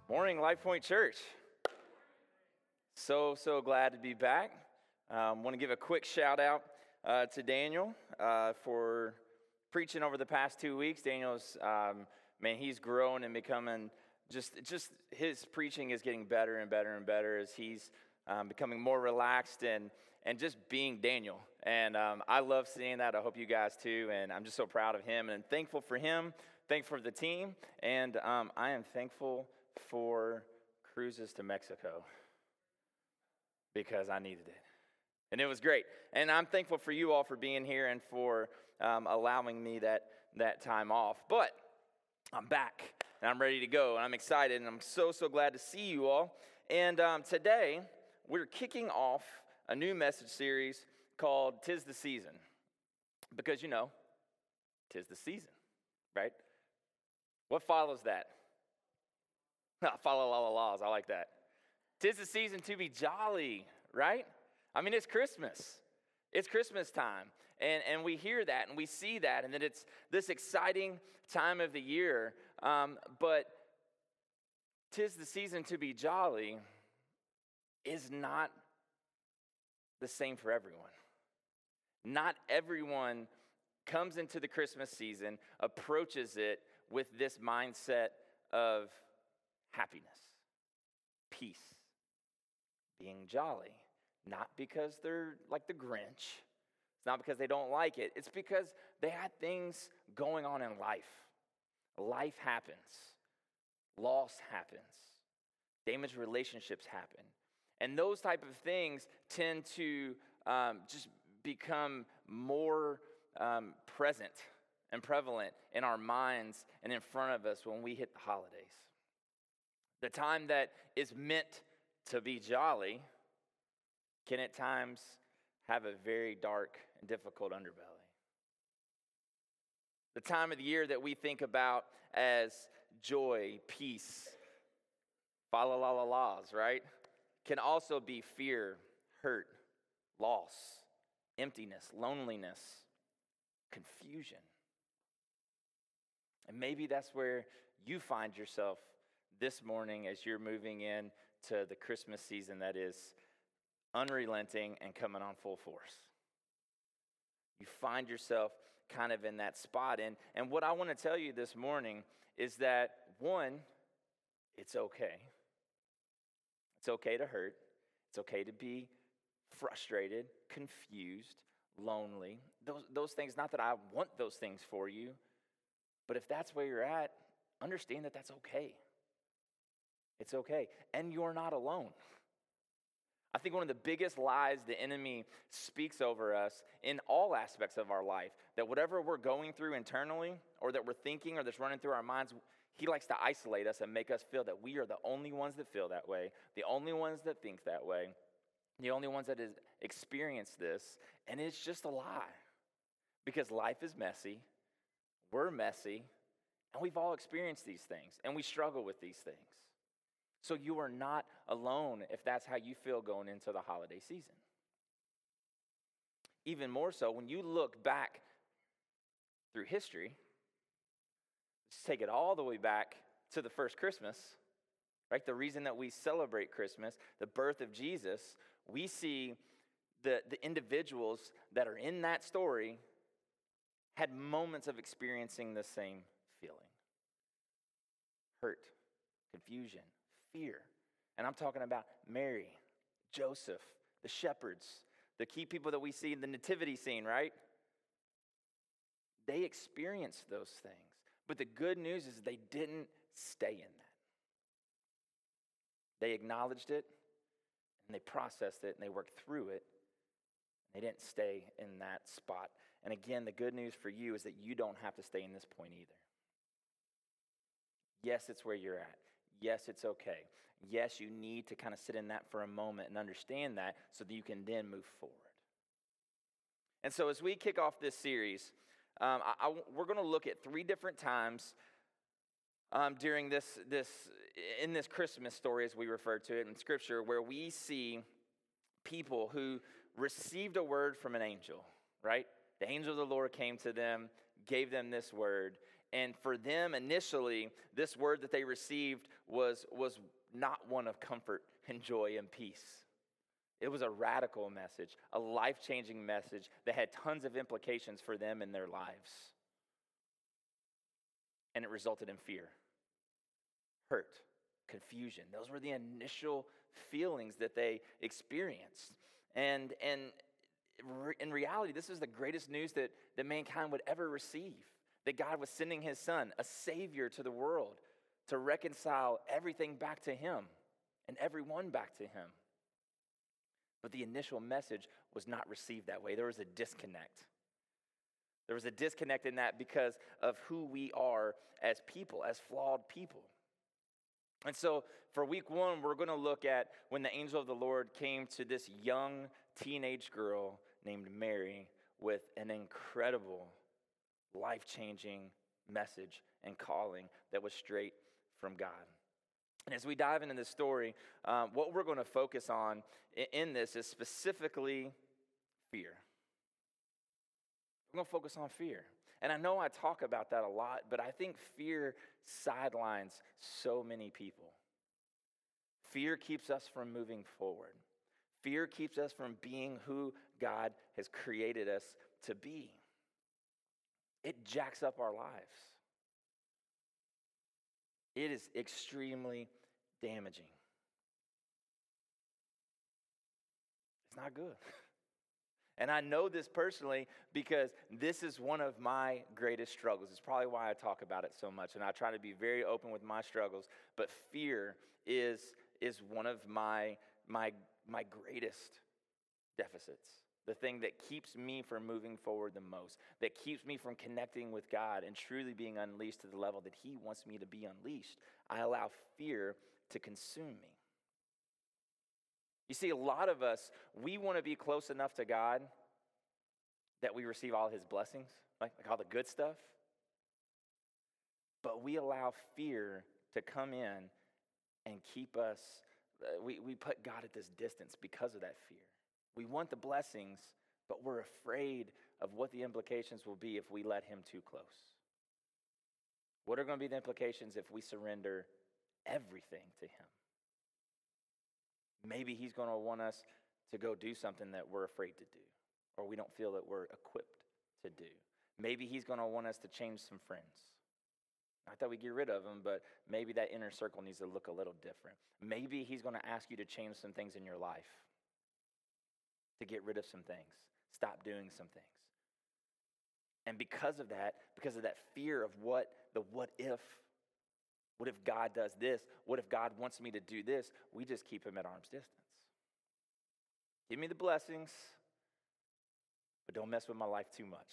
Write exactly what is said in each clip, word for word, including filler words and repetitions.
Morning, Life Point Church. So, so glad to be back. Um, want to give a quick shout out uh, to Daniel uh, for preaching over the past two weeks. Daniel's, um, man, he's grown and becoming just, just his preaching is getting better and better and better as he's um, becoming more relaxed and, and just being Daniel. And um, I love seeing that. I hope you guys too. And I'm just so proud of him and thankful for him, thankful for the team. And um, I am thankful for cruises to Mexico because I needed it. And it was great. And I'm thankful for you all for being here and for um, allowing me that, that time off. But I'm back and I'm ready to go and I'm excited and I'm so, so glad to see you all. And um, today we're kicking off a new message series called 'Tis the Season. Because, you know, 'tis the season, right? What follows that? Follow all the laws. I like that. 'Tis the season to be jolly, right? I mean, it's Christmas. It's Christmas time. And, and we hear that and we see that and that it's this exciting time of the year. Um, but 'tis the season to be jolly is not the same for everyone. Not everyone comes into the Christmas season, approaches it with this mindset of happiness, peace, being jolly. Not because they're like the Grinch. It's not because they don't like it. It's because they had things going on in life. Life happens. Loss happens. Damaged relationships happen. And those type of things tend to um, just become more um, present and prevalent in our minds and in front of us when we hit the holidays. The time that is meant to be jolly can at times have a very dark and difficult underbelly. The time of the year that we think about as joy, peace, follow la la laws, right? Can also be fear, hurt, loss, emptiness, loneliness, confusion. And maybe that's where you find yourself this morning as you're moving in to the Christmas season that is unrelenting and coming on full force. You find yourself kind of in that spot. And, and what I want to tell you this morning is that, one, it's okay. It's okay to hurt. It's okay to be frustrated, confused, lonely. Those, those things, not that I want those things for you, but if that's where you're at, understand that that's okay. It's okay. And you're not alone. I think one of the biggest lies the enemy speaks over us in all aspects of our life, that whatever we're going through internally or that we're thinking or that's running through our minds, he likes to isolate us and make us feel that we are the only ones that feel that way, the only ones that think that way, the only ones that has experienced this. And it's just a lie because life is messy, we're messy, and we've all experienced these things and we struggle with these things. So you are not alone if that's how you feel going into the holiday season. Even more so, when you look back through history, let's take it all the way back to the first Christmas, right? The reason that we celebrate Christmas, the birth of Jesus, we see the, the individuals that are in that story had moments of experiencing the same feeling. Hurt, confusion, fear. And I'm talking about Mary, Joseph, the shepherds, the key people that we see in the nativity scene, right? They experienced those things. But the good news is they didn't stay in that. They acknowledged it, and they processed it, and they worked through it. They didn't stay in that spot. And again, the good news for you is that you don't have to stay in this point either. Yes, it's where you're at. Yes, it's okay. Yes, you need to kind of sit in that for a moment and understand that so that you can then move forward. And so as we kick off this series, um, I, I, we're going to look at three different times um, during this, this, in this Christmas story, as we refer to it in Scripture, where we see people who received a word from an angel, right? The angel of the Lord came to them, gave them this word, And for them initially, this word that they received was, was not one of comfort and joy and peace. It was a radical message, a life-changing message that had tons of implications for them in their lives. And it resulted in fear, hurt, confusion. Those were the initial feelings that they experienced. And, and in reality, this is the greatest news that, that mankind would ever receive. That God was sending his son, a savior to the world, to reconcile everything back to him and everyone back to him. But the initial message was not received that way. There was a disconnect. There was a disconnect in that because of who we are as people, as flawed people. And so for week one, we're going to look at when the angel of the Lord came to this young teenage girl named Mary with an incredible, life-changing message and calling that was straight from God. And as we dive into this story, um, what we're going to focus on in, in this is specifically fear. We're going to focus on fear. And I know I talk about that a lot, but I think fear sidelines so many people. Fear keeps us from moving forward. Fear keeps us from being who God has created us to be. It jacks up our lives. It is extremely damaging. It's not good. And I know this personally because this is one of my greatest struggles. It's probably why I talk about it so much, and I try to be very open with my struggles. But fear is, is one of my, my, my greatest deficits. The thing that keeps me from moving forward the most, that keeps me from connecting with God and truly being unleashed to the level that he wants me to be unleashed. I allow fear to consume me. You see, a lot of us, we want to be close enough to God that we receive all his blessings, like, like all the good stuff. But we allow fear to come in and keep us, uh, we, we put God at this distance because of that fear. We want the blessings, but we're afraid of what the implications will be if we let him too close. What are going to be the implications if we surrender everything to him? Maybe he's going to want us to go do something that we're afraid to do, or we don't feel that we're equipped to do. Maybe he's going to want us to change some friends. Not that we get rid of them, but maybe that inner circle needs to look a little different. Maybe he's going to ask you to change some things in your life, to get rid of some things, stop doing some things. And because of that, because of that fear of what, the what if, what if God does this? What if God wants me to do this? We just keep him at arm's distance. Give me the blessings, but don't mess with my life too much.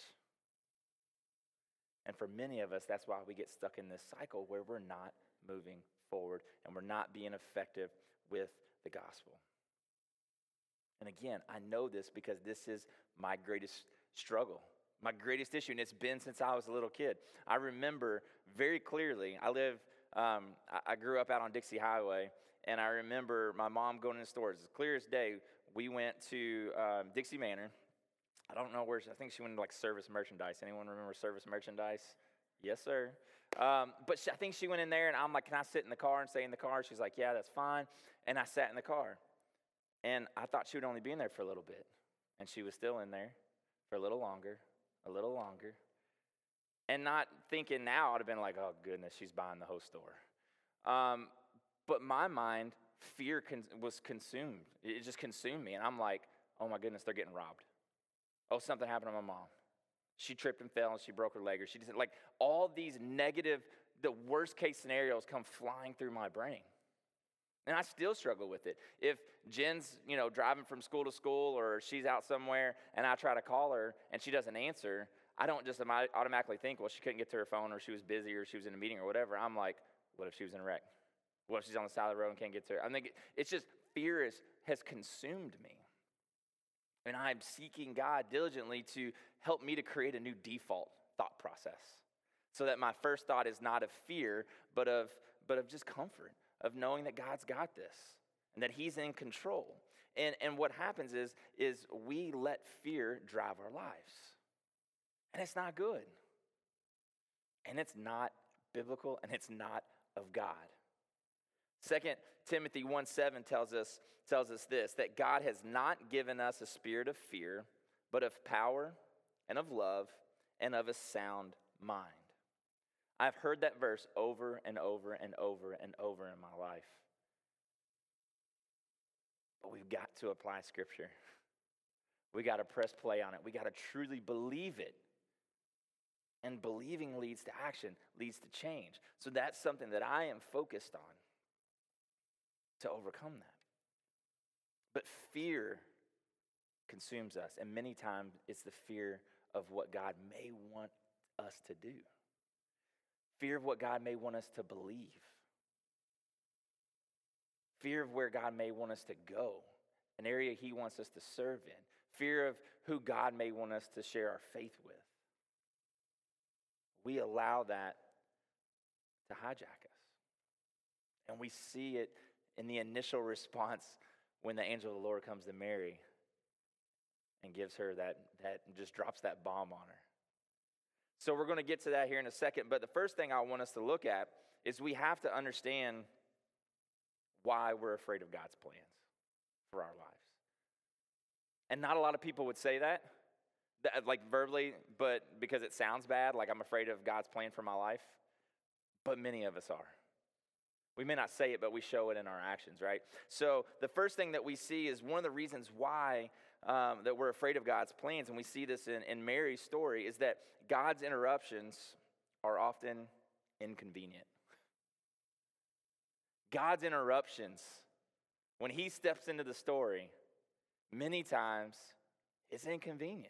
And for many of us, that's why we get stuck in this cycle where we're not moving forward and we're not being effective with the gospel. And again, I know this because this is my greatest struggle, my greatest issue, and it's been since I was a little kid. I remember very clearly, I live, um, I, I grew up out on Dixie Highway, and I remember my mom going in the stores. As clear as day, we went to um, Dixie Manor. I don't know where, she, I think she went to like Service Merchandise. Anyone remember Service Merchandise? Yes, sir. Um, but she, I think she went in there, and I'm like, can I sit in the car and stay in the car? She's like, yeah, that's fine. And I sat in the car. And I thought she would only be in there for a little bit. And she was still in there for a little longer, a little longer. And not thinking now, I'd have been like, oh, goodness, she's buying the whole store. Um, but my mind, fear con- was consumed. It just consumed me. And I'm like, oh, my goodness, they're getting robbed. Oh, something happened to my mom. She tripped and fell and she broke her leg. Or she just, like, all these negative, the worst case scenarios come flying through my brain. And I still struggle with it. If Jen's, you know, driving from school to school or she's out somewhere and I try to call her and she doesn't answer, I don't just automatically think, well, she couldn't get to her phone or she was busy or she was in a meeting or whatever. I'm like, what if she was in a wreck? What if she's on the side of the road and can't get to her? I think it's just fear is, has consumed me. And I'm seeking God diligently to help me to create a new default thought process so that my first thought is not of fear, but of, but of just comfort, of knowing that God's got this and that he's in control. And, and what happens is, is we let fear drive our lives. And it's not good. and it's not biblical, and it's not of God. Second Timothy one seven tells us, tells us this, that God has not given us a spirit of fear, but of power and of love and of a sound mind. I've heard that verse over and over and over and over in my life. But we've got to apply Scripture. We got to press play on it. We got to truly believe it. And believing leads to action, leads to change. So that's something that I am focused on to overcome that. But fear consumes us, and many times it's the fear of what God may want us to do. Fear of what God may want us to believe. Fear of where God may want us to go, an area he wants us to serve in. Fear of who God may want us to share our faith with. We allow that to hijack us. And we see it in the initial response when the angel of the Lord comes to Mary and gives her that, that just drops that bomb on her. So we're going to get to that here in a second. But the first thing I want us to look at is we have to understand why we're afraid of God's plans for our lives. And not a lot of people would say that, that, like verbally, but because it sounds bad, like I'm afraid of God's plan for my life. But many of us are. We may not say it, but we show it in our actions, right? So the first thing that we see is one of the reasons why um, that we're afraid of God's plans, and we see this in, in Mary's story, is that God's interruptions are often inconvenient. God's interruptions, when he steps into the story, many times it's inconvenient.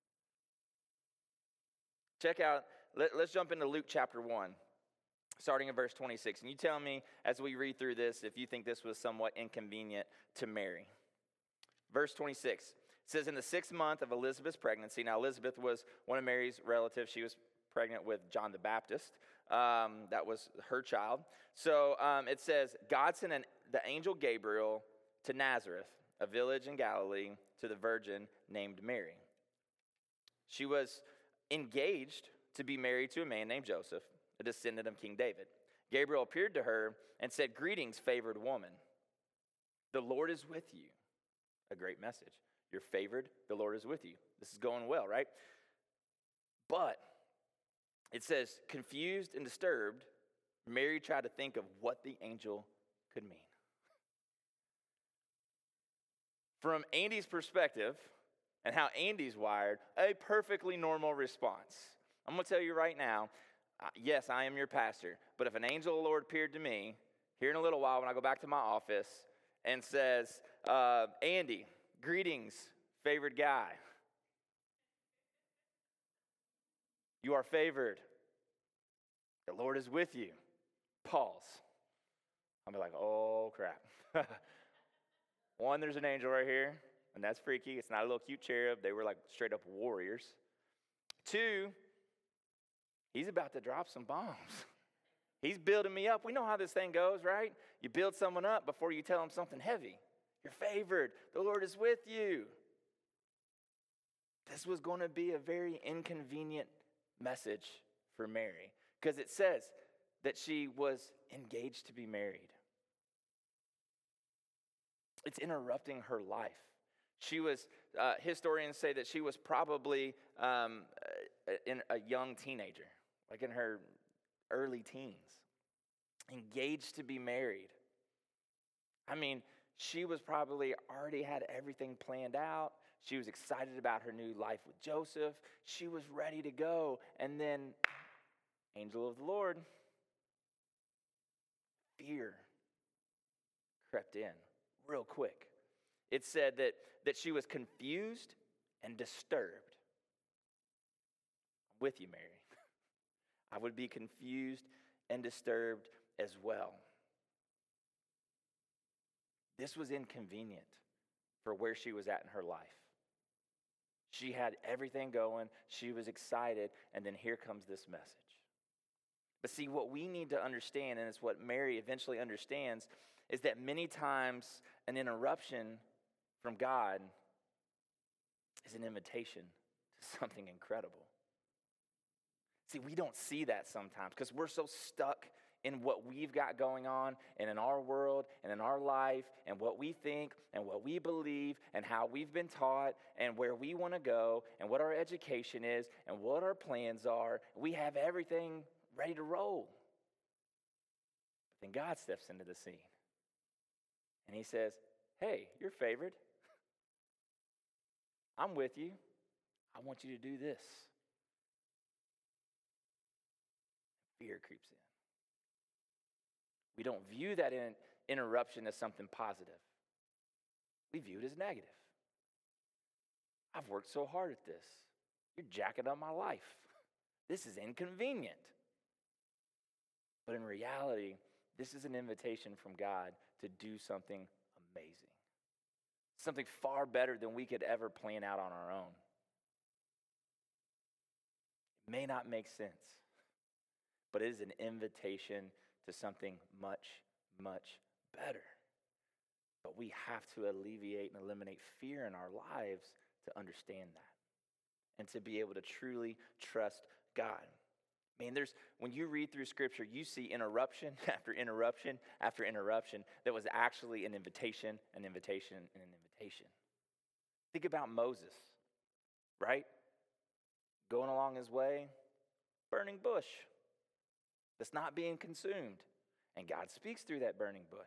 Check out, let, let's jump into Luke chapter one, starting in verse twenty-six. And you tell me as we read through this if you think this was somewhat inconvenient to Mary. Verse twenty-six says, in the sixth month of Elizabeth's pregnancy, now Elizabeth was one of Mary's relatives. She was pregnant with John the Baptist. Um, that was her child. So um, it says, God sent an, the angel Gabriel to Nazareth, a village in Galilee, to the virgin named Mary. She was engaged to be married to a man named Joseph, a descendant of King David. Gabriel appeared to her and said, greetings, favored woman. The Lord is with you. A great message. You're favored, the Lord is with you. This is going well, right? But it says, confused and disturbed, Mary tried to think of what the angel could mean. From Andy's perspective, and how Andy's wired, a perfectly normal response. I'm going to tell you right now, uh, yes, I am your pastor, but if an angel of the Lord appeared to me here in a little while when I go back to my office and says, uh, Andy, greetings, favored guy. You are favored. The Lord is with you. Pause. I'll be like, oh, crap. One, there's an angel right here, and that's freaky. It's not a little cute cherub. They were like straight up warriors. Two, he's about to drop some bombs. He's building me up. We know how this thing goes, right? You build someone up before you tell them something heavy. You're favored. The Lord is with you. This was going to be a very inconvenient message for Mary because it says that she was engaged to be married. It's interrupting her life. She was, uh, historians say that she was probably um, in a young teenager, like in her early teens, engaged to be married. I mean, she was probably already had everything planned out. She was excited about her new life with Joseph. She was ready to go. And then, angel of the Lord, fear crept in real quick. It said that, that she was confused and disturbed. I'm with you, Mary. I would be confused and disturbed as well. This was inconvenient for where she was at in her life. She had everything going. She was excited. And then here comes this message. But see, what we need to understand, and it's what Mary eventually understands, is that many times an interruption from God is an invitation to something incredible. See, we don't see that sometimes because we're so stuck in what we've got going on and in our world and in our life and what we think and what we believe and how we've been taught and where we want to go and what our education is and what our plans are. We have everything ready to roll. But then God steps into the scene and he says, hey, you're favored. I'm with you. I want you to do this. Fear creeps in. We don't view that in, interruption as something positive. We view it as negative. I've worked so hard at this. You're jacking up my life. This is inconvenient. But in reality, this is an invitation from God to do something amazing. Something far better than we could ever plan out on our own. It may not make sense, but it is an invitation to something much, much better. But we have to alleviate and eliminate fear in our lives to understand that and to be able to truly trust God. Man, there's when you read through Scripture, you see interruption after interruption after interruption that was actually an invitation, an invitation, and an invitation. Think about Moses, right? Going along his way, burning bush that's not being consumed. And God speaks through that burning bush.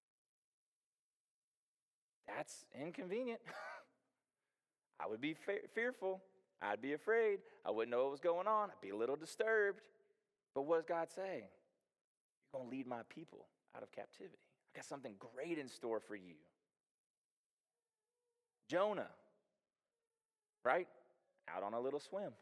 That's inconvenient. I would be fe- fearful. I'd be afraid. I wouldn't know what was going on. I'd be a little disturbed. But what does God say? You're going to lead my people out of captivity. I got something great in store for you. Jonah, right? Out on a little swim.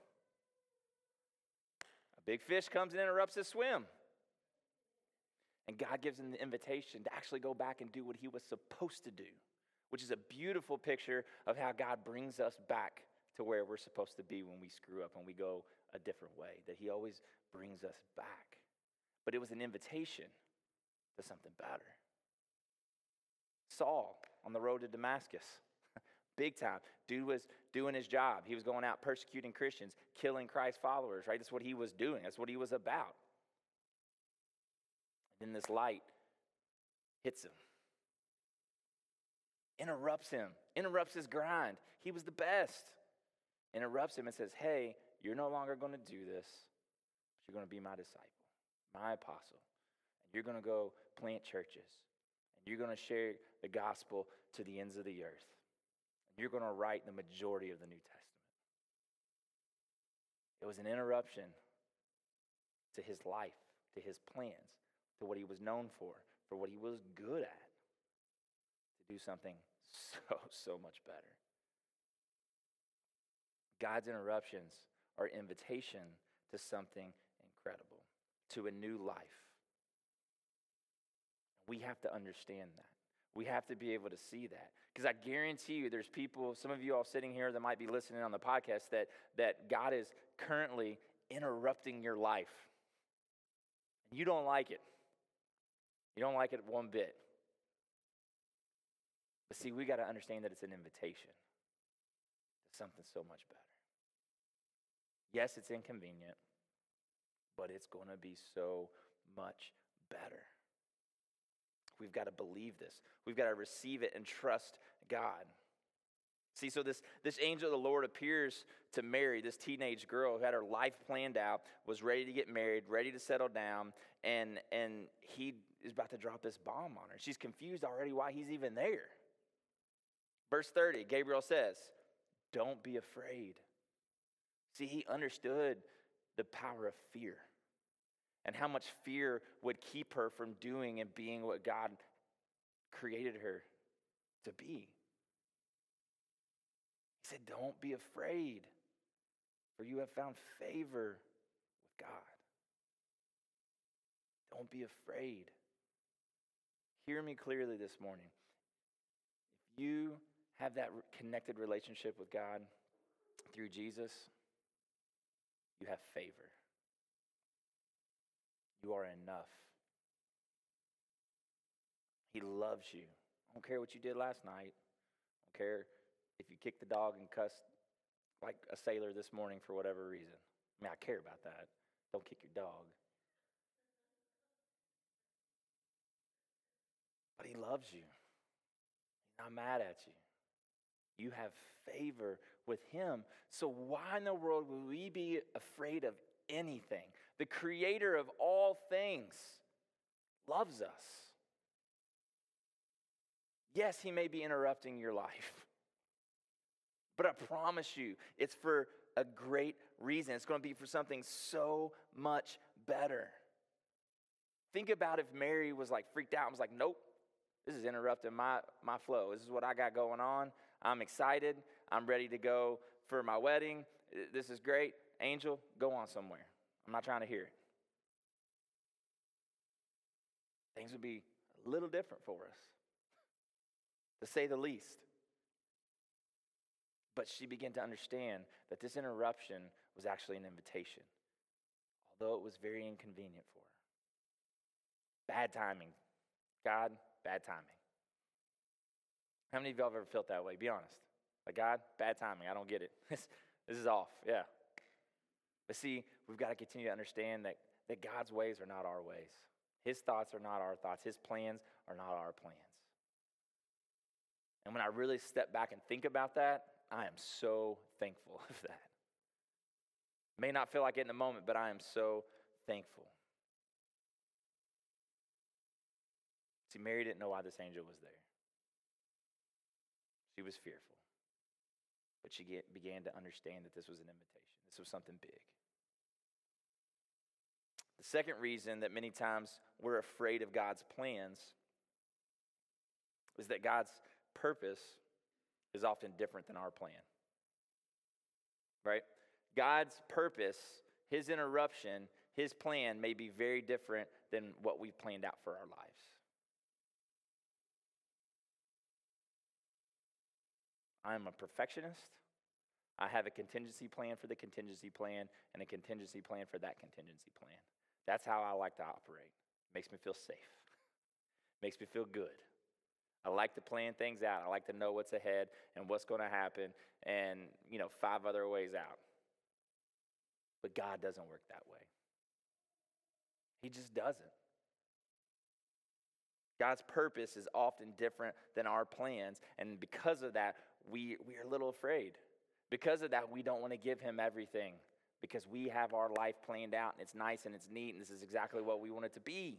A big fish comes and interrupts his swim. And God gives him the invitation to actually go back and do what he was supposed to do, which is a beautiful picture of how God brings us back to where we're supposed to be when we screw up and we go a different way, that he always brings us back. But it was an invitation to something better. Saul on the road to Damascus, big time. Dude was doing his job. He was going out persecuting Christians, killing Christ's followers, right? That's what he was doing. That's what he was about. And then this light hits him. Interrupts him. Interrupts his grind. He was the best. Interrupts him and says, hey, you're no longer going to do this. But you're going to be my disciple, my apostle. And you're going to go plant churches. And you're going to share the gospel to the ends of the earth. And you're going to write the majority of the New Testament. It was an interruption to his life, to his plans, to what he was known for, for what he was good at, to do something so, so much better. God's interruptions are invitation to something incredible, to a new life. We have to understand that. We have to be able to see that. Because I guarantee you there's people, some of you all sitting here that might be listening on the podcast, that, that God is currently interrupting your life. And you don't like it. You don't like it one bit. But see, we got to understand that it's an invitation to something so much better. Yes, it's inconvenient, but it's going to be so much better. We've got to believe this. We've got to receive it and trust God. See, so this, this angel of the Lord appears to Mary, this teenage girl who had her life planned out, was ready to get married, ready to settle down, and, and he is about to drop this bomb on her. She's confused already why he's even there. Verse thirty, Gabriel says, don't be afraid. See, he understood the power of fear and how much fear would keep her from doing and being what God created her to be. He said, don't be afraid, for you have found favor with God. Don't be afraid. Hear me clearly this morning. If you have that connected relationship with God through Jesus, you have favor. You are enough. He loves you. I don't care what you did last night. I don't care if you kicked the dog and cussed like a sailor this morning for whatever reason. I mean, I care about that. Don't kick your dog. But he loves you. He's not mad at you. You have favor with him. So why in the world would we be afraid of anything? The creator of all things loves us. Yes, he may be interrupting your life. But I promise you, it's for a great reason. It's going to be for something so much better. Think about if Mary was like freaked out and was like, nope, this is interrupting my, my flow. This is what I got going on. I'm excited. I'm ready to go for my wedding. This is great. Angel, go on somewhere. I'm not trying to hear it. Things would be a little different for us, to say the least. But she began to understand that this interruption was actually an invitation, although it was very inconvenient for her. Bad timing. God, bad timing. How many of y'all have ever felt that way? Be honest. Like, God, bad timing. I don't get it. This, this is off. Yeah. But see, we've got to continue to understand that, that God's ways are not our ways. His thoughts are not our thoughts. His plans are not our plans. And when I really step back and think about that, I am so thankful of that. May not feel like it in the moment, but I am so thankful. See, Mary didn't know why this angel was there. She was fearful. But she get, began to understand that this was an invitation. This was something big. The second reason that many times we're afraid of God's plans is that God's purpose is often different than our plan. Right? God's purpose, his interruption, his plan may be very different than what we've planned out for our lives. I'm a perfectionist. I have a contingency plan for the contingency plan and a contingency plan for that contingency plan. That's how I like to operate. Makes me feel safe. Makes me feel good. I like to plan things out. I like to know what's ahead and what's going to happen and, you know, five other ways out. But God doesn't work that way. He just doesn't. God's purpose is often different than our plans, and because of that, we, we are a little afraid. Because of that, we don't want to give him everything because we have our life planned out, and it's nice and it's neat, and this is exactly what we want it to be.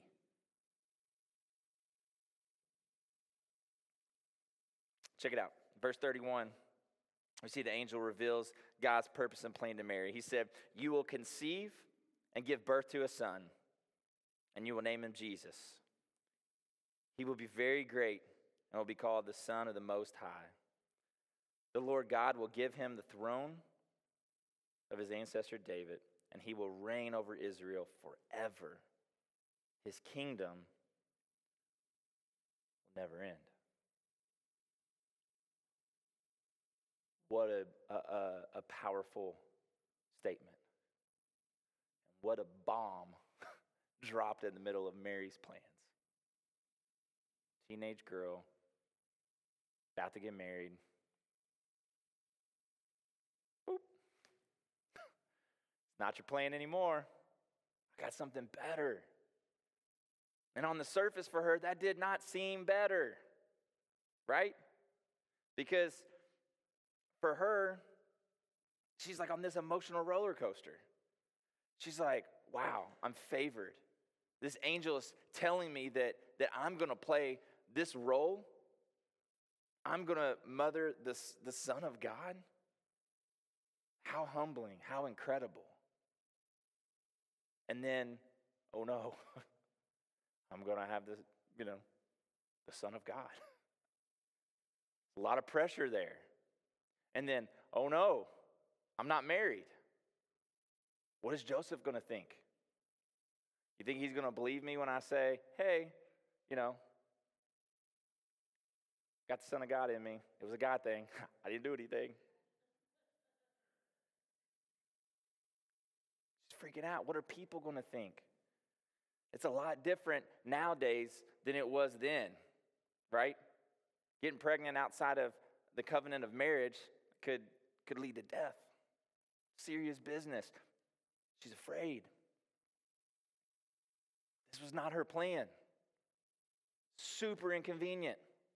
Check it out. Verse thirty-one, we see the angel reveals God's purpose and plan to Mary. He said, "You will conceive and give birth to a son, and you will name him Jesus. He will be very great and will be called the Son of the Most High. The Lord God will give him the throne of his ancestor David, and he will reign over Israel forever. His kingdom will never end." What a, a, a powerful statement. What a bomb dropped in the middle of Mary's plans. Teenage girl, about to get married. Boop. It's not your plan anymore. I got something better. And on the surface for her, that did not seem better. Right? Because for her, she's like on this emotional roller coaster. She's like, wow, I'm favored. This angel is telling me that, that I'm going to play this role. I'm going to mother the, the Son of God. How humbling, how incredible. And then, oh no, I'm going to have the, you know, the Son of God. A lot of pressure there. And then, oh no, I'm not married. What is Joseph going to think? You think he's going to believe me when I say, hey, you know, got the Son of God in me. It was a God thing. I didn't do anything. Just freaking out. What are people going to think? It's a lot different nowadays than it was then, right? Getting pregnant outside of the covenant of marriage could, could lead to death. Serious business. She's afraid. This was not her plan. Super inconvenient.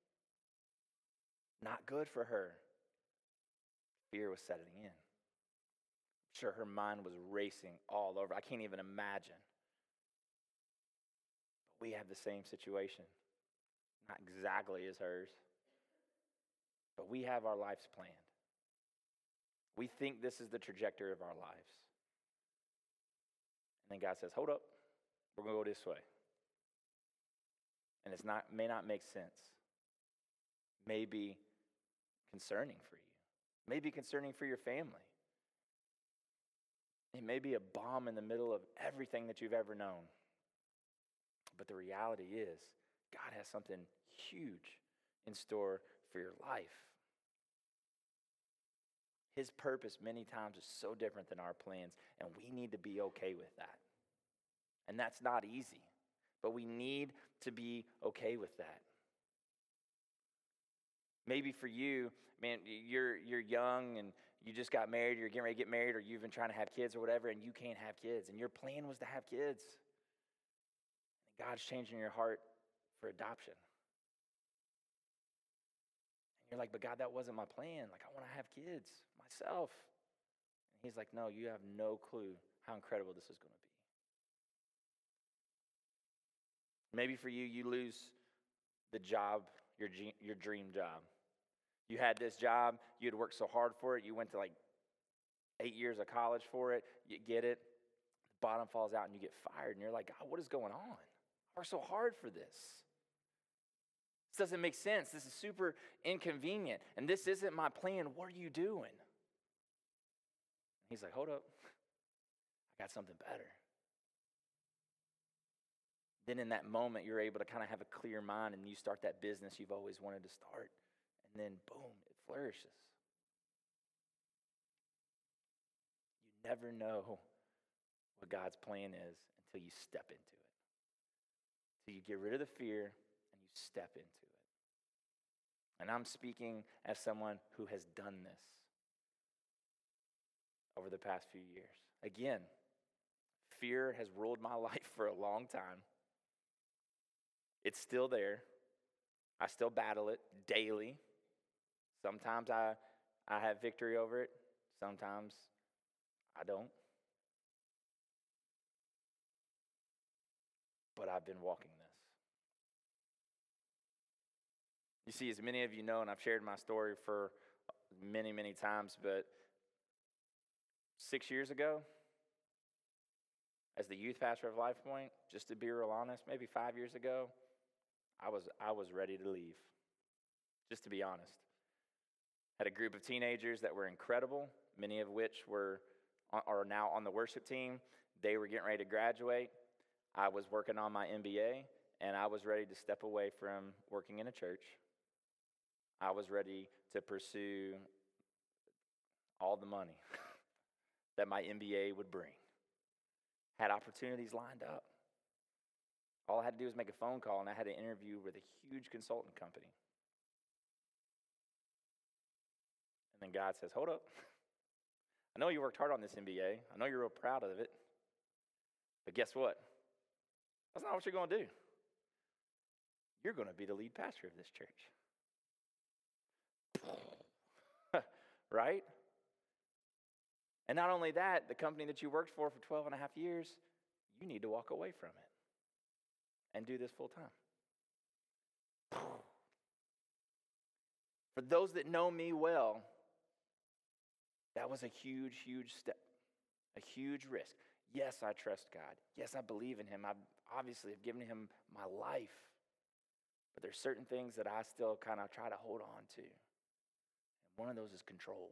Not good for her. Fear was setting in. I'm sure her mind was racing all over. I can't even imagine. But we have the same situation. Not exactly as hers. But we have our lives planned. We think this is the trajectory of our lives. And then God says, hold up, we're going to go this way. And it's not may not make sense. May be concerning for you. May be concerning for your family. It may be a bomb in the middle of everything that you've ever known. But the reality is, God has something huge in store for your life. His purpose many times is so different than our plans, and we need to be okay with that. And that's not easy, but we need to be okay with that. Maybe for you, man, you're you're young and you just got married, you're getting ready to get married, or you've been trying to have kids or whatever, and you can't have kids, and your plan was to have kids. And God's changing your heart for adoption. You're like, but God, that wasn't my plan. Like, I want to have kids myself. And he's like, no, you have no clue how incredible this is going to be. Maybe for you, you lose the job, your your dream job. You had this job, you had worked so hard for it, you went to like eight years of college for it, you get it, the bottom falls out and you get fired, and you're like, God, what is going on? I worked so hard for this. This doesn't make sense. This is super inconvenient. And this isn't my plan. What are you doing? He's like, hold up. I got something better. Then in that moment, you're able to kind of have a clear mind and you start that business you've always wanted to start. And then boom, it flourishes. You never know what God's plan is until you step into it. Until you get rid of the fear and you step into it. And I'm speaking as someone who has done this over the past few years. Again, fear has ruled my life for a long time. It's still there. I still battle it daily. Sometimes I, I have victory over it. Sometimes I don't. But I've been walking this. You see, as many of you know, and I've shared my story for many, many times, but six years ago, as the youth pastor of Life Point, just to be real honest, maybe five years ago, I was I was ready to leave, just to be honest. Had a group of teenagers that were incredible, many of which were are now on the worship team. They were getting ready to graduate. I was working on my M B A, and I was ready to step away from working in a church. I was ready to pursue all the money that my M B A would bring. Had opportunities lined up. All I had to do was make a phone call, and I had an interview with a huge consultant company. And then God says, hold up. I know you worked hard on this M B A. I know you're real proud of it. But guess what? That's not what you're going to do. You're going to be the lead pastor of this church. Right? And not only that, the company that you worked for for twelve and a half years, you need to walk away from it and do this full time. For those that know me well, that was a huge, huge step, a huge risk. Yes, I trust God. Yes, I believe in him. I obviously have given him my life. But there's certain things that I still kind of try to hold on to. And one of those is control.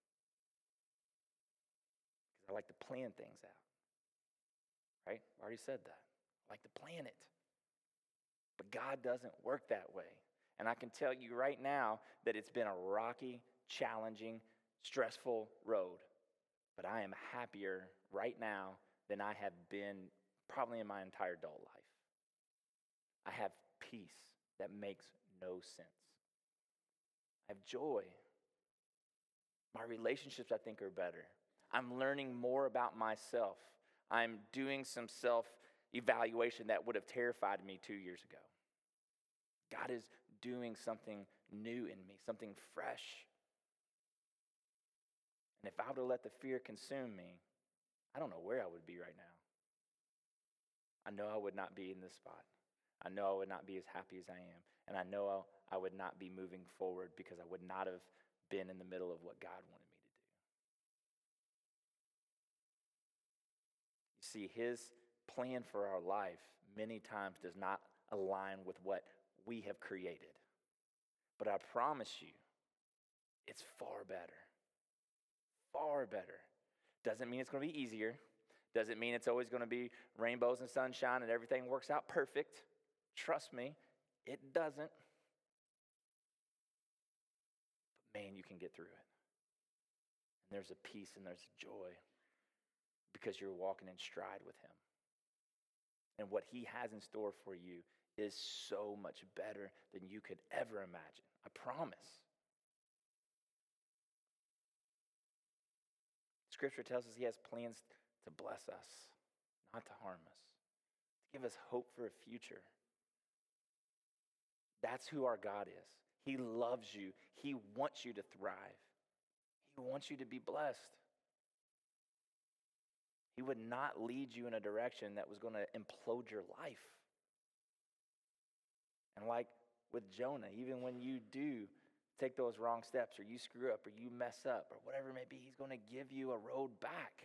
Because I like to plan things out. Right? I already said that. I like to plan it. But God doesn't work that way. And I can tell you right now that it's been a rocky, challenging, stressful road. But I am happier right now than I have been probably in my entire adult life. I have peace that makes no sense. I have joy. My relationships, I think, are better. I'm learning more about myself. I'm doing some self evaluation that would have terrified me two years ago. God is doing something new in me, something fresh. And if I were to let the fear consume me, I don't know where I would be right now. I know I would not be in this spot. I know I would not be as happy as I am. And I know I would not be moving forward because I would not have been in the middle of what God wanted me to do. You see, his plan for our life many times does not align with what we have created. But I promise you, it's far better. Far better. Doesn't mean it's going to be easier. Doesn't mean it's always going to be rainbows and sunshine and everything works out perfect. Trust me, it doesn't. But man, you can get through it. And there's a peace and there's a joy because you're walking in stride with him. And what he has in store for you is so much better than you could ever imagine. I promise. Scripture tells us he has plans to bless us, not to harm us, to give us hope for a future. That's who our God is. He loves you. He wants you to thrive. He wants you to be blessed. He would not lead you in a direction that was going to implode your life. And like with Jonah, even when you do take those wrong steps or you screw up or you mess up or whatever it may be, he's going to give you a road back.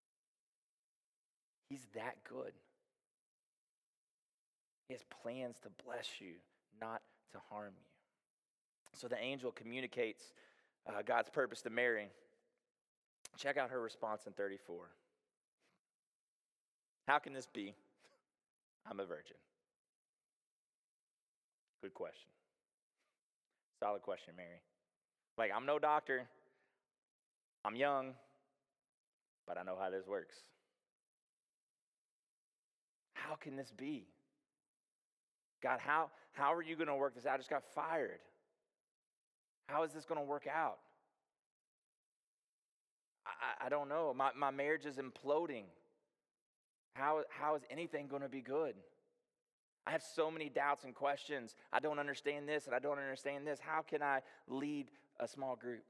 He's that good. He has plans to bless you, not to harm you. So the angel communicates uh, God's purpose to Mary. Check out her response in thirty-four. How can this be? I'm a virgin. Good question. Solid question, Mary. Like, I'm no doctor. I'm young, but I know how this works. How can this be? God, how, how are you going to work this out? I just got fired. How is this going to work out? I, I don't know. My, my marriage is imploding. How, how is anything going to be good? I have so many doubts and questions. I don't understand this and I don't understand this. How can I lead a small group?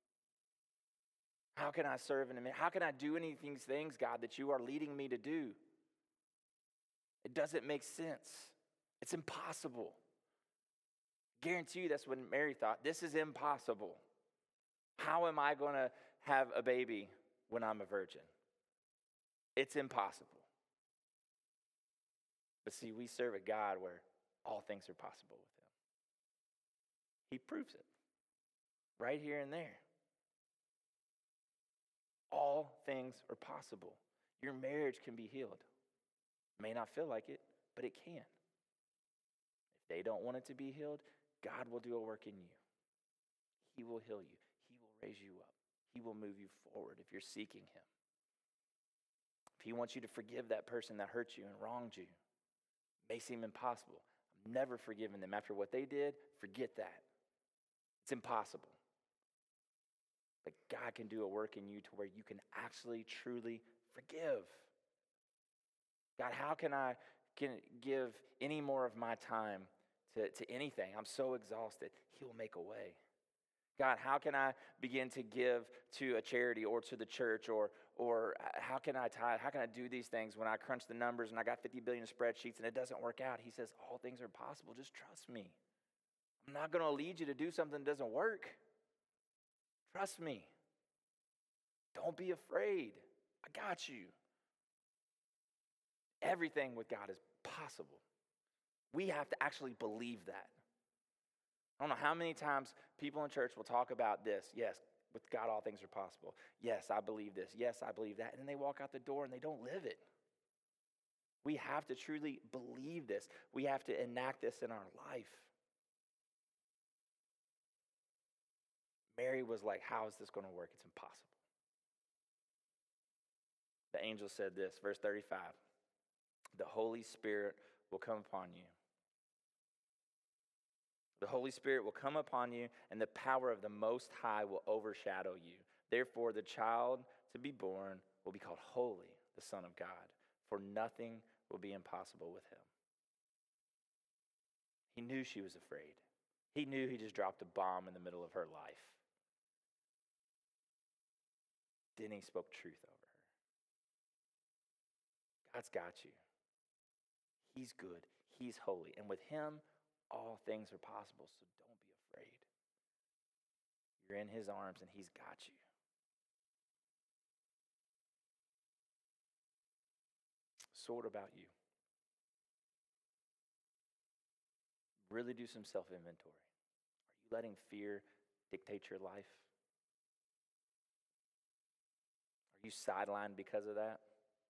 How can I serve in a minute? How can I do any of these things, God, that you are leading me to do? It doesn't make sense. It's impossible. Guarantee you that's what Mary thought. This is impossible. How am I going to have a baby when I'm a virgin? It's impossible. But see, we serve a God where all things are possible with him. He proves it right here and there. All things are possible. Your marriage can be healed. May not feel like it, but it can. If they don't want it to be healed, God will do a work in you. He will heal you. He will raise you up. He will move you forward if you're seeking him. If he wants you to forgive that person that hurt you and wronged you, it may seem impossible. I'm never forgiving them after what they did. Forget that. It's impossible. But God can do a work in you to where you can actually, truly forgive. God, how can I can give any more of my time to, to anything? I'm so exhausted. He will make a way. God, how can I begin to give to a charity or to the church, or or how can I tithe? How can I do these things when I crunch the numbers and I got fifty billion spreadsheets and it doesn't work out? He says, all things are possible. Just trust me. I'm not going to lead you to do something that doesn't work. Trust me. Don't be afraid. I got you. Everything with God is possible. We have to actually believe that. I don't know how many times people in church will talk about this. Yes, with God all things are possible. Yes, I believe this. Yes, I believe that. And then they walk out the door and they don't live it. We have to truly believe this. We have to enact this in our life. Mary was like, how is this going to work? It's impossible. The angel said this, verse thirty-five. The Holy Spirit will come upon you. The Holy Spirit will come upon you, and the power of the Most High will overshadow you. Therefore, the child to be born will be called Holy, the Son of God. For nothing will be impossible with him. He knew she was afraid. He knew he just dropped a bomb in the middle of her life. Then he spoke truth over her. God's got you. He's good. He's holy. And with him, all things are possible. So don't be afraid. You're in his arms and he's got you. So what about you? Really do some self-inventory. Are you letting fear dictate your life? Are you sidelined because of that?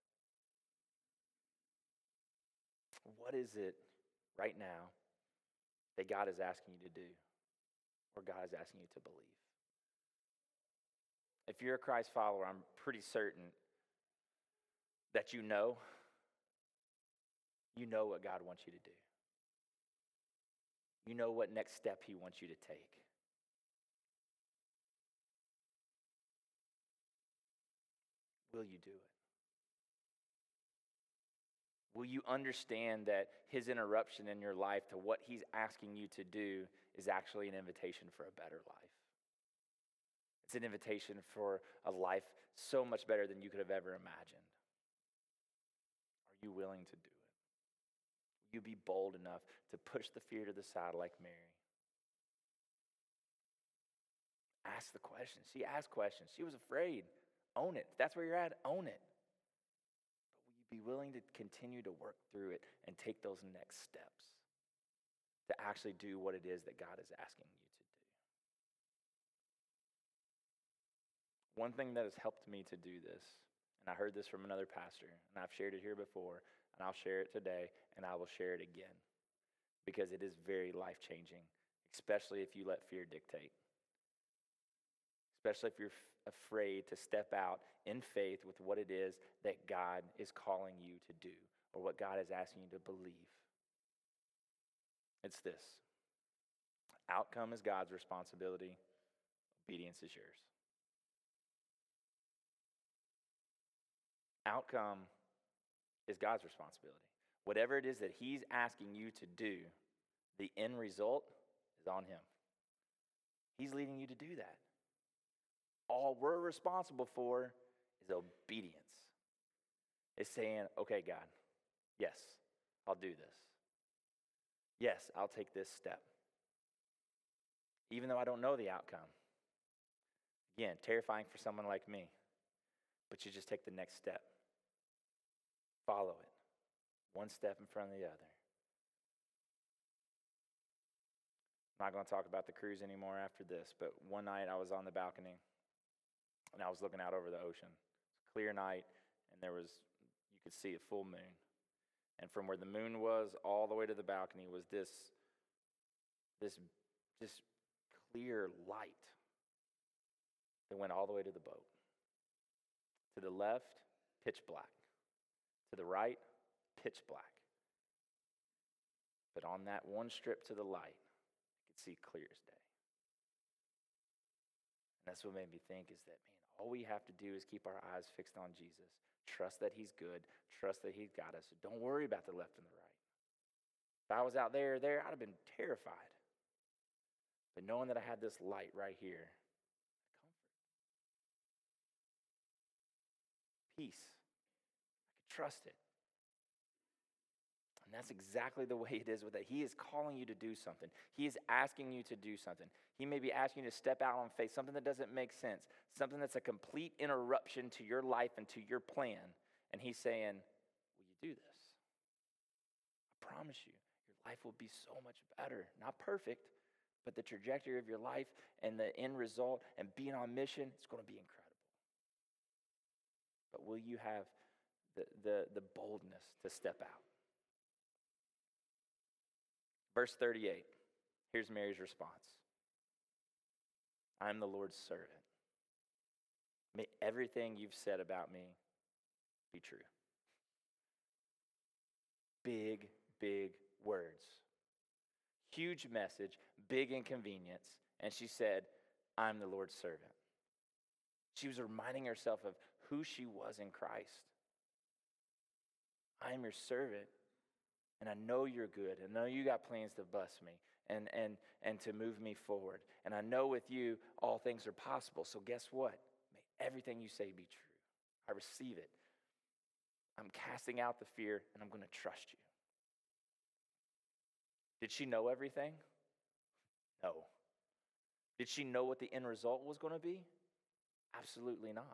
What is it right now that God is asking you to do or God is asking you to believe? If you're a Christ follower, I'm pretty certain that you know, you know what God wants you to do. You know what next step he wants you to take. Will you do it? Will you understand that his interruption in your life to what he's asking you to do is actually an invitation for a better life? It's an invitation for a life so much better than you could have ever imagined. Are you willing to do it? Will you be bold enough to push the fear to the side like Mary? Ask the questions. She asked questions. She was afraid. Own it. If that's where you're at, own it. But will you be willing to continue to work through it and take those next steps to actually do what it is that God is asking you to do? One thing that has helped me to do this, and I heard this from another pastor, and I've shared it here before, and I'll share it today, and I will share it again, because it is very life-changing, especially if you let fear dictate. Especially if you're f- afraid to step out in faith with what it is that God is calling you to do, or what God is asking you to believe. It's this. Outcome is God's responsibility. Obedience is yours. Outcome is God's responsibility. Whatever it is that he's asking you to do, the end result is on him. He's leading you to do that. All we're responsible for is obedience. It's saying, okay, God, yes, I'll do this. Yes, I'll take this step. Even though I don't know the outcome. Again, terrifying for someone like me. But you just take the next step. Follow it. One step in front of the other. I'm not going to talk about the cruise anymore after this, but one night I was on the balcony and I was looking out over the ocean. It's a clear night, and there was, you could see a full moon. And from where the moon was all the way to the balcony was this, this, this clear light that went all the way to the boat. To the left, pitch black. To the right, pitch black. But on that one strip to the light, you could see clear as day. And that's what made me think is that, man, all we have to do is keep our eyes fixed on Jesus. Trust that he's good. Trust that he's got us. So don't worry about the left and the right. If I was out there, there, I'd have been terrified. But knowing that I had this light right here, comfort. Peace. I could trust it. And that's exactly the way it is with it. He is calling you to do something. He is asking you to do something. He may be asking you to step out on faith, something that doesn't make sense, something that's a complete interruption to your life and to your plan. And he's saying, will you do this? I promise you, your life will be so much better. Not perfect, but the trajectory of your life and the end result and being on mission, it's going to be incredible. But will you have the, the, the boldness to step out? Verse thirty-eight, here's Mary's response. I'm the Lord's servant. May everything you've said about me be true. Big, big words. Huge message, big inconvenience. And she said, I'm the Lord's servant. She was reminding herself of who she was in Christ. I am your servant, and I know you're good. I know you got plans to bless me and, and, and to move me forward. And I know with you, all things are possible. So guess what? May everything you say be true. I receive it. I'm casting out the fear, and I'm going to trust you. Did she know everything? No. Did she know what the end result was going to be? Absolutely not.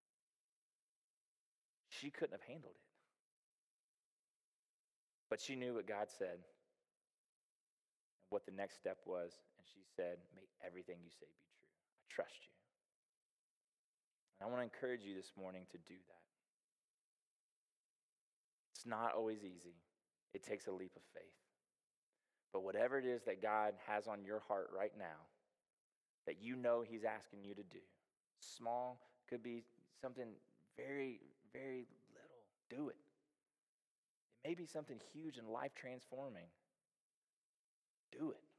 She couldn't have handled it. But she knew what God said and what the next step was, and she said, may everything you say be true. I trust you. And I want to encourage you this morning to do that. It's not always easy. It takes a leap of faith. But whatever it is that God has on your heart right now, that you know he's asking you to do, small, could be something very, very little, do it. It may be something huge and life-transforming. Do it.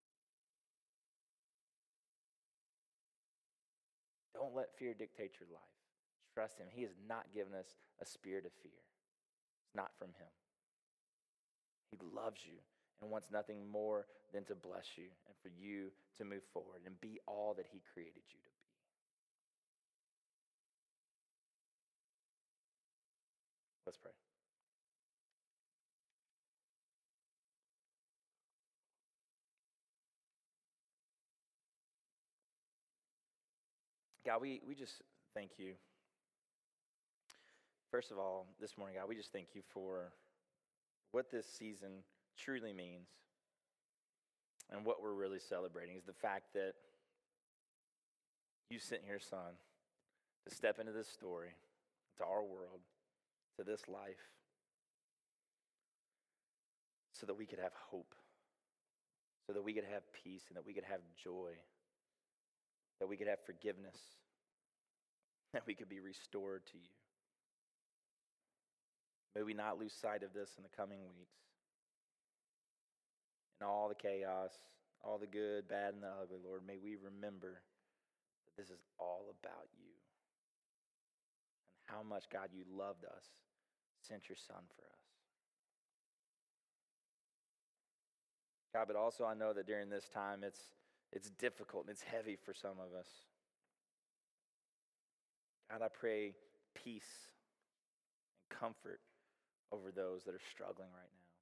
Don't let fear dictate your life. Trust him. He has not given us a spirit of fear. It's not from him. He loves you and wants nothing more than to bless you and for you to move forward and be all that he created you to be. Let's pray. God, we, we just thank you. First of all, this morning, God, we just thank you for what this season truly means. And what we're really celebrating is the fact that you sent your son to step into this story, to our world, to this life, so that we could have hope, so that we could have peace, and that we could have joy, that we could have forgiveness, that we could be restored to you. May we not lose sight of this in the coming weeks. In all the chaos, all the good, bad, and the ugly, Lord, may we remember that this is all about you and how much, God, you loved us, sent your son for us. God, but also I know that during this time it's it's difficult and it's heavy for some of us. God, I pray peace and comfort over those that are struggling right now.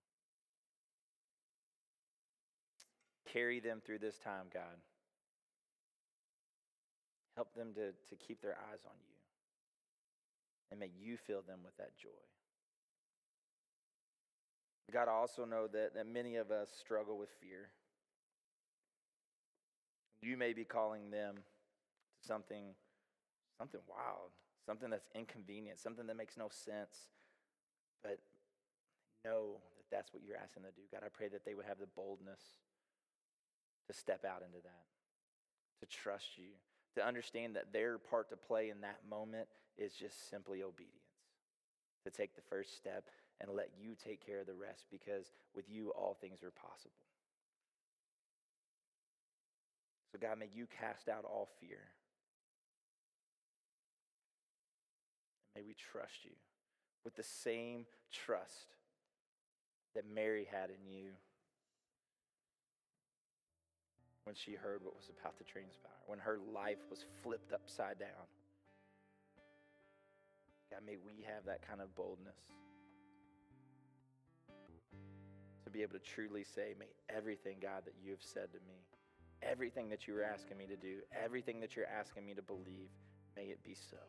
Carry them through this time, God. Help them to, to keep their eyes on you. And may you fill them with that joy. God, I also know that, that many of us struggle with fear. You may be calling them to something, something wild, something that's inconvenient, something that makes no sense. But know that that's what you're asking them to do. God, I pray that they would have the boldness to step out into that, to trust you, to understand that their part to play in that moment is just simply obedience, to take the first step and let you take care of the rest, because with you all things are possible. So God, may you cast out all fear. And may we trust you with the same trust that Mary had in you when she heard what was about to transpire, when her life was flipped upside down. God, may we have that kind of boldness to be able to truly say, may everything, God, that you have said to me, everything that you are asking me to do, everything that you're asking me to believe, may it be so.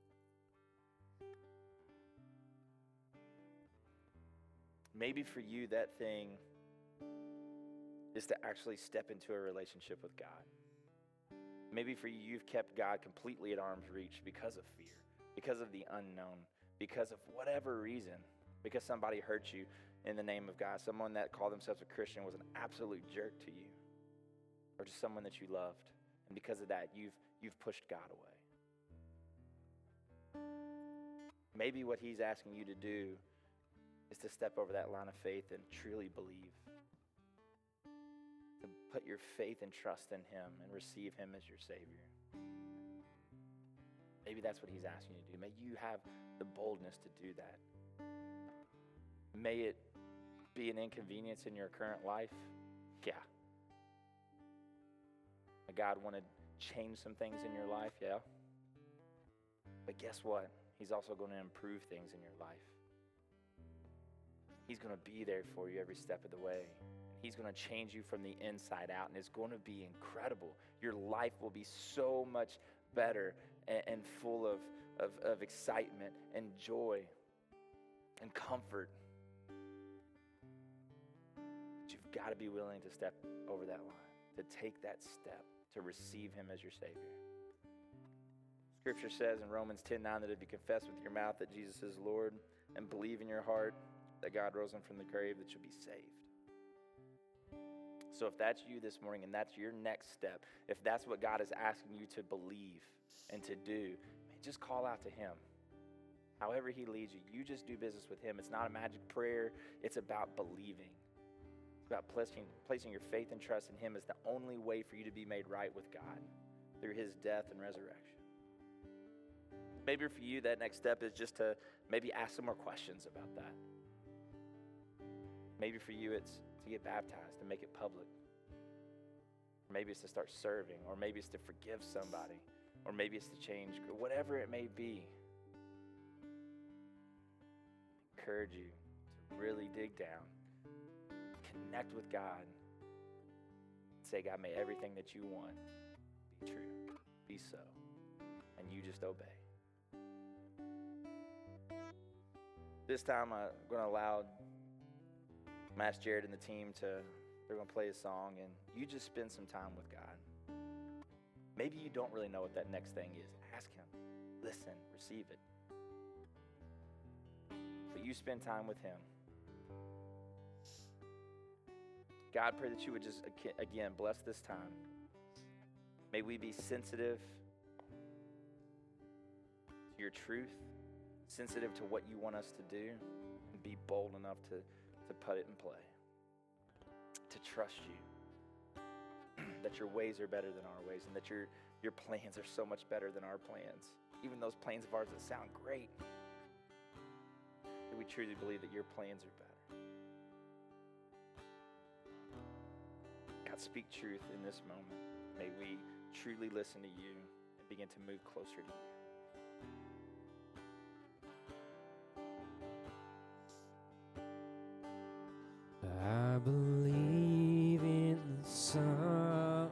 Maybe for you, that thing is to actually step into a relationship with God. Maybe for you, you've kept God completely at arm's reach because of fear, because of the unknown, because of whatever reason, because somebody hurt you in the name of God, someone that called themselves a Christian was an absolute jerk to you, or just someone that you loved, and because of that, you've you've pushed God away. Maybe what he's asking you to do is to step over that line of faith and truly believe, to put your faith and trust in him and receive him as your Savior. Maybe that's what he's asking you to do. May you have the boldness to do that. May it be an inconvenience in your current life. Yeah. May God want to change some things in your life. Yeah. But guess what? He's also going to improve things in your life. He's going to be there for you every step of the way. He's going to change you from the inside out, and it's going to be incredible. Your life will be so much better and, and full of, of, of excitement and joy and comfort. But you've got to be willing to step over that line, to take that step, to receive him as your Savior. Scripture says in Romans ten nine that if you confess with your mouth that Jesus is Lord and believe in your heart that God rose him from the grave, that you'll be saved. So if that's you this morning and that's your next step, if that's what God is asking you to believe and to do, man, just call out to him. However he leads you, you just do business with him. It's not a magic prayer. It's about believing. It's about placing, placing your faith and trust in him as the only way for you to be made right with God through his death and resurrection. Maybe for you, that next step is just to maybe ask some more questions about that. Maybe for you, it's to get baptized, to make it public. Or maybe it's to start serving, or maybe it's to forgive somebody, or maybe it's to change, whatever it may be. I encourage you to really dig down, connect with God, and say, God, may everything that you want be true, be so, and you just obey. This time I'm going to allow Matt, Jared, and the team to, they're going to play a song, and you just spend some time with God. Maybe you don't really know what that next thing is. Ask him. Listen. Receive it. But you spend time with him. God, pray that you would just, again, bless this time. May we be sensitive to your truth, sensitive to what you want us to do, and be bold enough to to put it in play, to trust you, that your ways are better than our ways, and that your, your plans are so much better than our plans, even those plans of ours that sound great, that we truly believe that your plans are better. God, speak truth in this moment. May we truly listen to you and begin to move closer to you. I believe in the sun.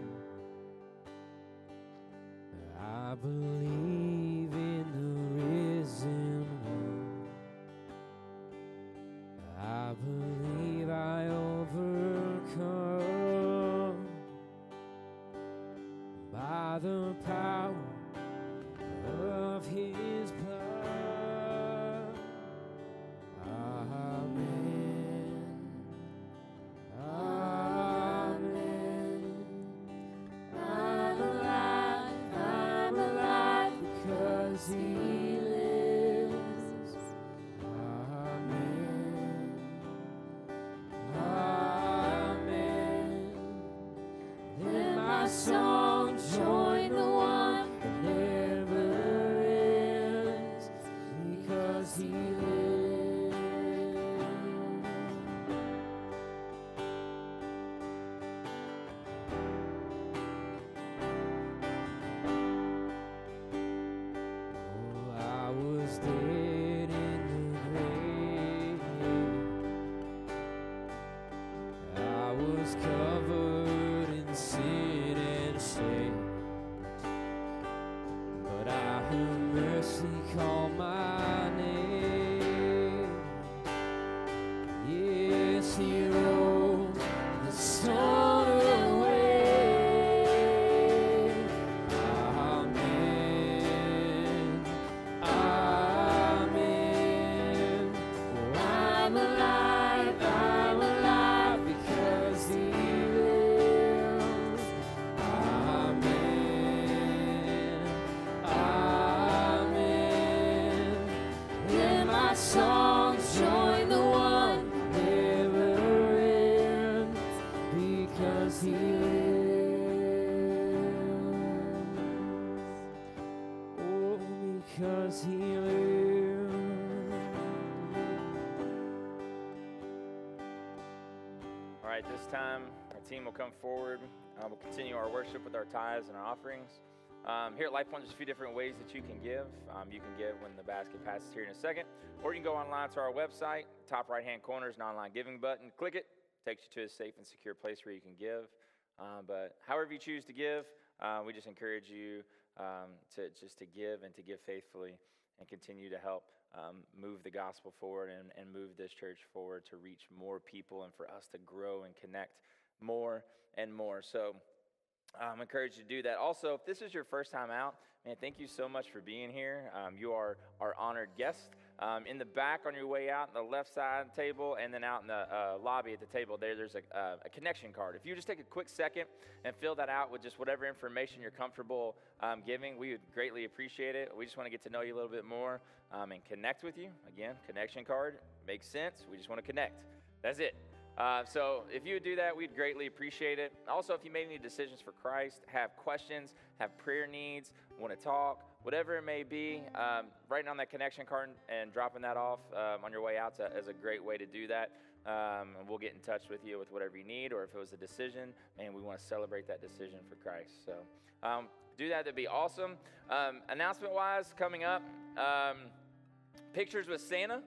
I believe in the risen one. I believe I overcome by the power of his blood. Amen. right, this time our team will come forward. Uh, we'll continue our worship with our tithes and our offerings. Um, here at Life Point, there's a few different ways that you can give. Um, you can give when the basket passes here in a second, or you can go online to our website. Top right-hand corner is an online giving button. Click it, takes you to a safe and secure place where you can give. Uh, but however you choose to give, uh, we just encourage you um, to just to give and to give faithfully and continue to help um, move the gospel forward and, and move this church forward to reach more people and for us to grow and connect more and more. So I'm encouraged to do that. Also, if this is your first time out, man, thank you so much for being here. Um, you are our honored guest. Um, in the back on your way out, on the left side table, and then out in the uh, lobby at the table there, there's a, uh, a connection card. If you just take a quick second and fill that out with just whatever information you're comfortable um, giving, we would greatly appreciate it. We just want to get to know you a little bit more um, and connect with you. Again, connection card makes sense. We just want to connect. That's it. Uh, so if you would do that, we'd greatly appreciate it. Also, if you made any decisions for Christ, have questions, have prayer needs, want to talk, whatever it may be, um, writing on that connection card and dropping that off um, on your way out to, is a great way to do that. Um, and we'll get in touch with you with whatever you need, or if it was a decision, man, we want to celebrate that decision for Christ. So um, do that. That'd be awesome. Um, announcement-wise, coming up, um, pictures with Santa.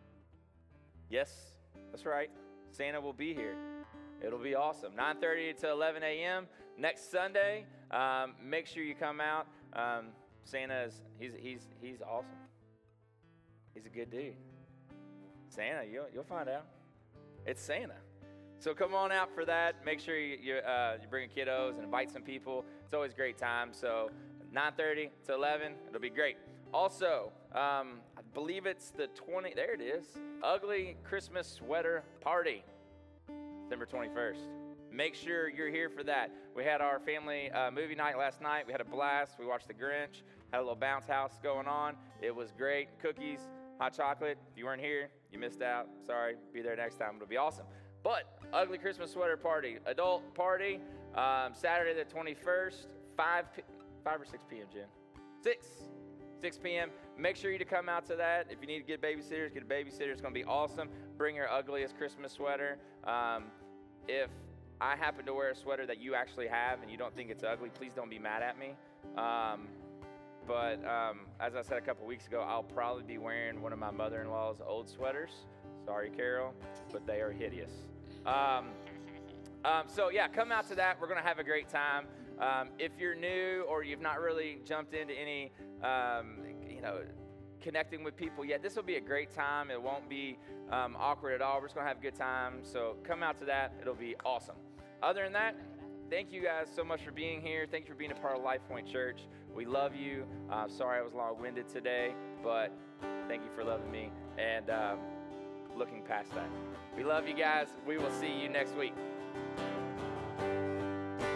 Yes, that's right. Santa will be here. It'll be awesome. nine thirty to eleven a.m. next Sunday. Um, make sure you come out. Um, Santa is, he's, he's, he's awesome. He's a good dude. Santa, you'll, you'll find out. It's Santa. So come on out for that. Make sure you, you, uh, you bring kiddos and invite some people. It's always a great time. So nine thirty to eleven, it'll be great. Also, um, I believe it's the twentieth, there it is, Ugly Christmas Sweater Party, December twenty-first. Make sure you're here for that. We had our family uh, movie night last night. We had a blast. We watched The Grinch, had a little bounce house going on. It was great. Cookies, hot chocolate. If you weren't here, you missed out. Sorry, be there next time. It'll be awesome. But Ugly Christmas Sweater Party, adult party, um, Saturday the twenty-first, five, five or six p.m., Jen? six. six p.m. Make sure you to come out to that. If you need to get babysitters, get a babysitter. It's going to be awesome. Bring your ugliest Christmas sweater. Um, if I happen to wear a sweater that you actually have and you don't think it's ugly, please don't be mad at me. Um, but um, as I said a couple weeks ago, I'll probably be wearing one of my mother-in-law's old sweaters. Sorry, Carol, but they are hideous. Um, um, so, yeah, come out to that. We're going to have a great time. Um, if you're new or you've not really jumped into any, um, you know, connecting with people yet, this will be a great time. It won't be um, awkward at all. We're just going to have a good time. So come out to that. It'll be awesome. Other than that, thank you guys so much for being here. Thank you for being a part of Life Point Church. We love you. Uh, sorry I was long-winded today, but thank you for loving me and um, looking past that. We love you guys. We will see you next week.